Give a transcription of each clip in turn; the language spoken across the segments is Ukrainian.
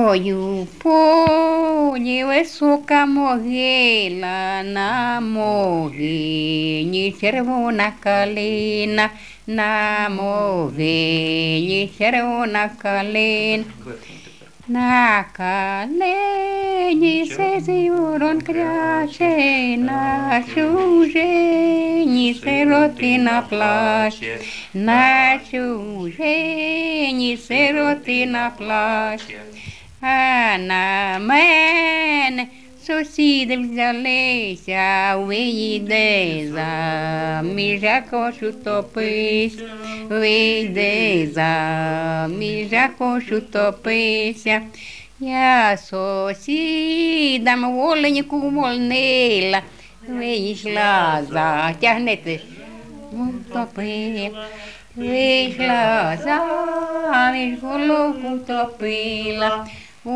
Ой, у полі висока могила, на могилі червона калина, на могилі червона калина. На калині сизий ворон кряче, на чужині сиротина плаче, на чужині сиротина плаче. А на мене сусіди взялися, вийде заміж, я хочу топись, вийде заміж, я хочу топися. Я сусідам воленьку вольнила, вийшла затягнете, утопила. Вийшла заміж, головку топила,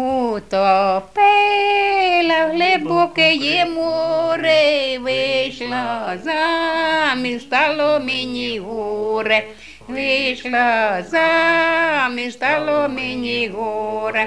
утопила в глибоке море, вийшла заміж, стало мені горе, вийшла заміж, стало мені горе,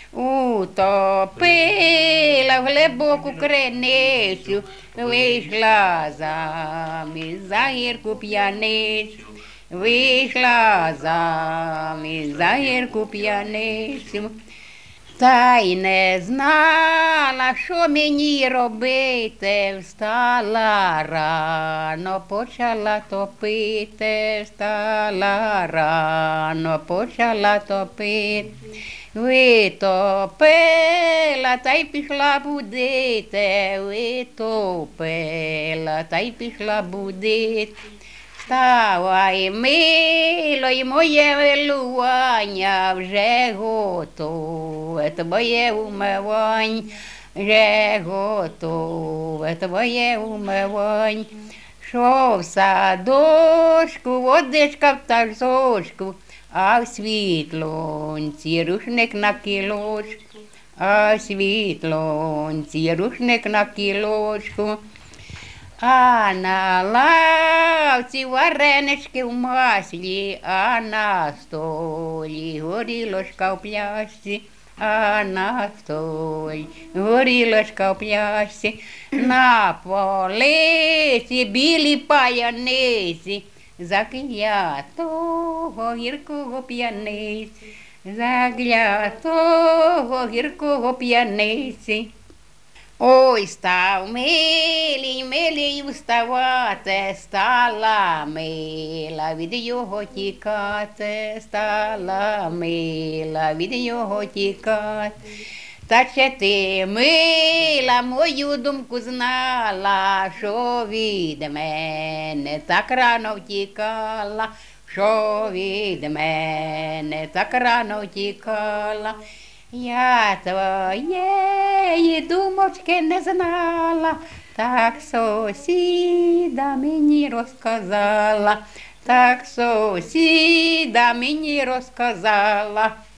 утопила в глибоку криницю, вийшла заміж, за гірку п'яницю. Вийшла заміж, за гірку п'яницю, та й не знала, що мені робити. Встала рано, почала топити, встала рано, почала топити. Витопила, та й пішла будити, витопила, та й пішла будити. Вставай, мило, й моє вилування, вже готове твоє умивань, вже готове твоє умивань. Що в садочку, водичка в тазочку, а в світлонці рушник на кілочку, а в світлонці рушник на кілочку. А на лавці варенички в маслі, а на столі горілочка в пляшці, а на столі горілочка в пляшці, на полиці білі паяниці, заклятого гіркого п'яниці, заклятого гіркого п'яниці. Ой, став милий, милий вставати, стала мила від його тікати, стала мила від його тікати. Та чи ти, мила, мою думку знала, що від мене так рано втікала, що від мене так рано втікала. Я твоєї думочки не знала, так сусіда мені розказала, так сусіда мені розказала.